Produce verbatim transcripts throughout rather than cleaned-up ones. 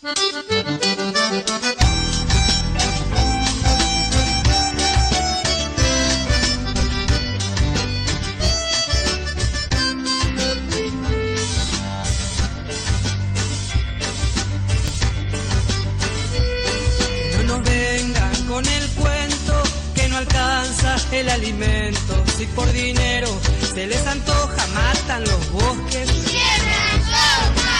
Con el cuento que no alcanza el alimento, si por dinero se les antoja, matan los bosques y siembran soja.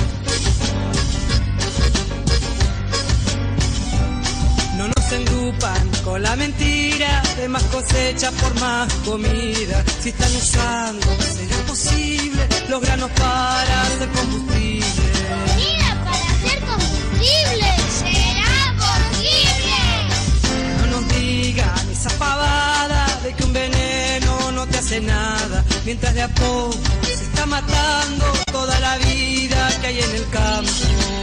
No nos engrupan con la mentira de más cosecha por más comida. Si están usando, será posible los granos para hacer combustible. Mira, para hacer combustible, será posible. No nos digan esa pavada de que un veneno no te hace nada, mientras de a poco se está matando toda la vida que hay en el campo.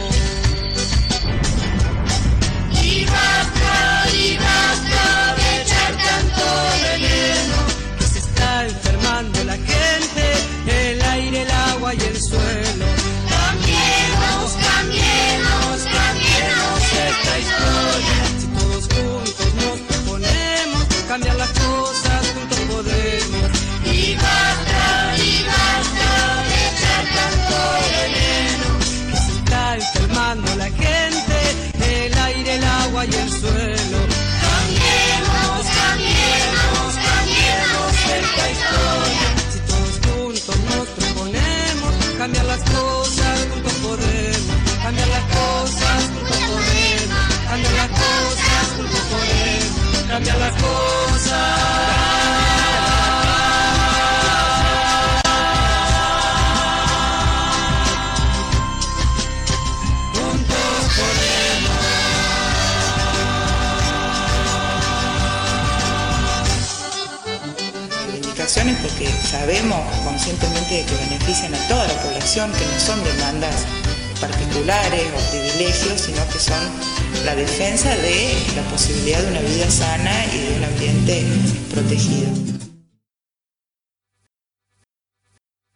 Y basta, y basta de echar tanto veneno, que se está enfermando la gente, el aire, el agua y el suelo. Cambiemos, cambiemos, cambiemos esta historia. Si todos juntos nos proponemos cambiar las cosas, juntos podremos. Y basta, y basta de echar tanto veneno, que se está enfermando la gente, el aire, el agua y el suelo. Cambiemos, cambiemos, cambiemos esta historia. Si todos juntos nos proponemos cambiar las cosas, juntos podemos. Cambiar las cosas, juntos podemos. Cambiar las cosas, juntos podemos. Cambiar las cosas. Porque sabemos conscientemente que benefician a toda la población, que no son demandas particulares o privilegios, sino que son la defensa de la posibilidad de una vida sana y de un ambiente protegido.